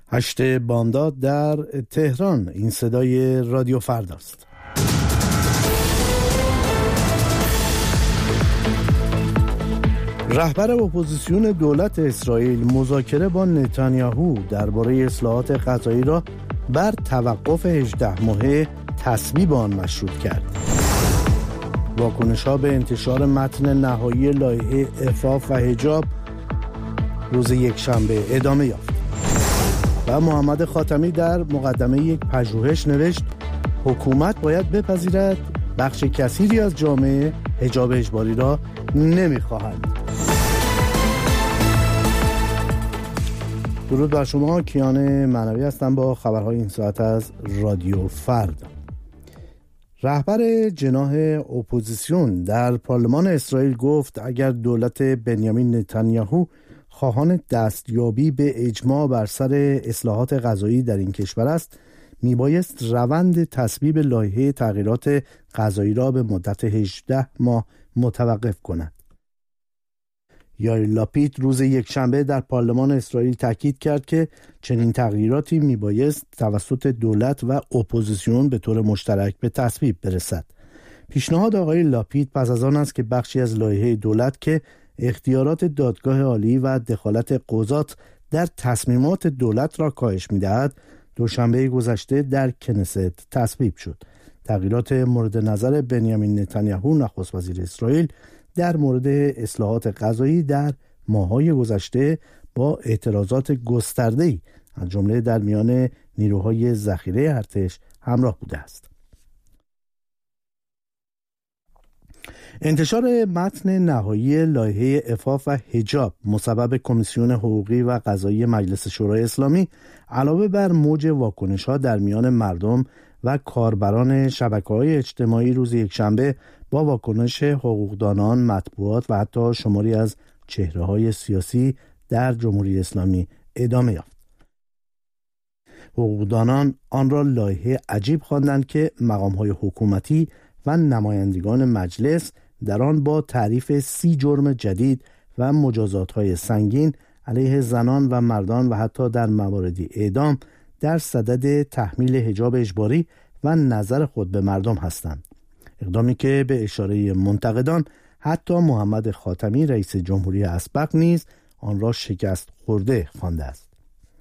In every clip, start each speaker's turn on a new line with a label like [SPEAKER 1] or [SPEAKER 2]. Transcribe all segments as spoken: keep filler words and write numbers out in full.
[SPEAKER 1] هشت بامداد در تهران. این صدای رادیو فرداست. رهبر اپوزیسیون دولت اسرائیل مذاکره با نتانیاهو درباره اصلاحات قضایی را بر توقف هجده ماهه تصویب آن مشروط کرد. واکنش‌ها به انتشار متن نهایی لایحه عفاف و حجاب روز یکشنبه ادامه یافت و محمد خاتمی در مقدمه یک پژوهش نوشت حکومت باید بپذیرد بخش کثیری از جامعه حجاب اجباری را نمی‌خواهند. درود بر شما، کیان معنوی هستم با خبرهای این ساعت از رادیو فردا. رهبر جناح اپوزیسیون در پارلمان اسرائیل گفت اگر دولت بنیامین نتانیاهو خواهان دستیابی به اجماع بر سر اصلاحات قضایی در این کشور است، میبایست روند تصویب لایحه تغییرات قضایی را به مدت هجده ماه متوقف کند. یائیر لاپید روز یکشنبه در پارلمان اسرائیل تاکید کرد که چنین تغییراتی میبایست توسط دولت و اپوزیسیون به طور مشترک به تصویب برسد. پیشنهاد آقای لاپید پس از آن است که بخشی از لایحه دولت که اختیارات دادگاه عالی و دخالت قضات در تصمیمات دولت را کاهش می‌دهد، دوشنبه گذشته در کنست تصویب شد. تغییرات مورد نظر بنیامین نتانیاهو نخست وزیر اسرائیل در مورد اصلاحات قضایی در ماه‌های گذشته با اعتراضات گسترده‌ای از جمله در میان نیروهای ذخیره ارتش همراه بوده است. انتشار متن نهایی لایحه عفاف و حجاب مصوب کمیسیون حقوقی و قضایی مجلس شورای اسلامی علاوه بر موج واکنش‌ها در میان مردم و کاربران شبکه‌های اجتماعی روز یکشنبه با واکنش حقوقدانان، مطبوعات و حتی شماری از چهره‌های سیاسی در جمهوری اسلامی ادامه یافت. حقوقدانان آن را لایحه عجیب خواندند که مقام‌های حکومتی و نمایندگان مجلس در آن با تعریف سی جرم جدید و مجازات‌های سنگین علیه زنان و مردان و حتی در مواردی اعدام در صدد تحمیل حجاب اجباری و نظر خود به مردم هستند. اقدامی که به اشاره منتقدان حتی محمد خاتمی رئیس جمهوری اسبق نیز آن را شکست خورده خوانده است.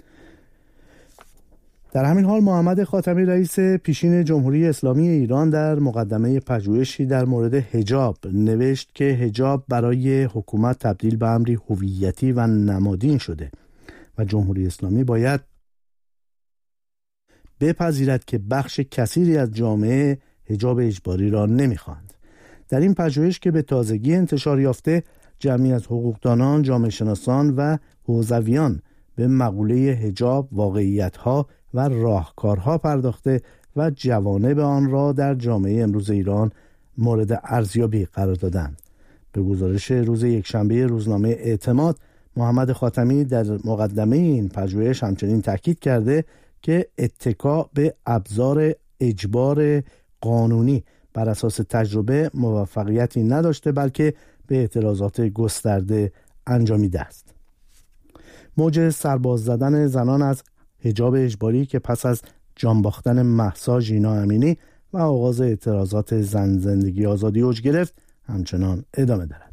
[SPEAKER 1] در همین حال محمد خاتمی رئیس پیشین جمهوری اسلامی ایران در مقدمه پژوهشی در مورد حجاب نوشت که حجاب برای حکومت تبدیل به امری هویتی و نمادین شده و جمهوری اسلامی باید بپذیرد که بخش کثیری از جامعه حجاب اجباری را نمی‌خواهند. در این پژوهش که به تازگی انتشار یافته، جمعی از حقوقدانان، جامعه شناسان و حوزویان به مقوله حجاب، واقعیت‌ها و راهکارها پرداخته و جوانب آن را در جامعه امروز ایران مورد ارزیابی قرار دادند. به گزارش روز یکشنبه روزنامه اعتماد، محمد خاتمی در مقدمه این پژوهش همچنین تاکید کرده که اتکا به ابزار اجبار قانونی بر اساس تجربه موفقیتی نداشته بلکه به اعتراضات گسترده انجامیده است. موج سرباز زدن زنان از حجاب اجباری که پس از جان باختن مهسا ژینا امینی و آغاز اعتراضات زن زندگی آزادی اوج گرفت همچنان ادامه دارد.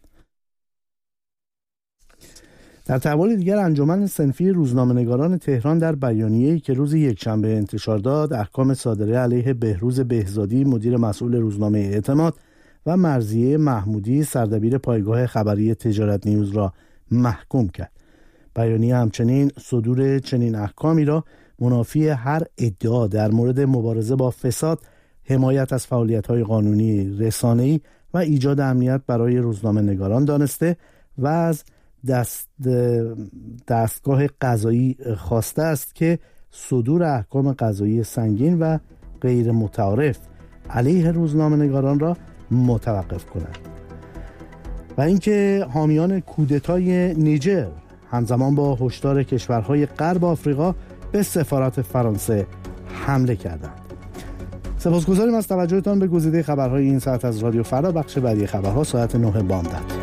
[SPEAKER 1] در تحول دیگر، انجمن صنفی روزنامه‌نگاران تهران در بیانیه‌ای که روز یکشنبه انتشار داد، احکام صادره علیه بهروز بهزادی مدیر مسئول روزنامه اعتماد و مرضیه محمودی سردبیر پایگاه خبری تجارت نیوز را محکوم کرد. بیانیه همچنین صدور چنین احکامی را منافی هر ادعا در مورد مبارزه با فساد، حمایت از فعالیت‌های قانونی رسانه‌ای و ایجاد امنیت برای روزنامه‌نگاران دانسته و از دست دستگاه قضایی خواسته است که صدور احکام قضایی سنگین و غیر متعارف علیه روزنامه‌نگاران را متوقف کند و اینکه حامیان کودتای نیجر همزمان با هشدار کشورهای غرب آفریقا به سفارت فرانسه حمله کردند. سپاسگزاریم از توجهتان به گزیده خبرهای این ساعت از رادیو فردا. بخش بعدی خبرها ساعت نه بامداد.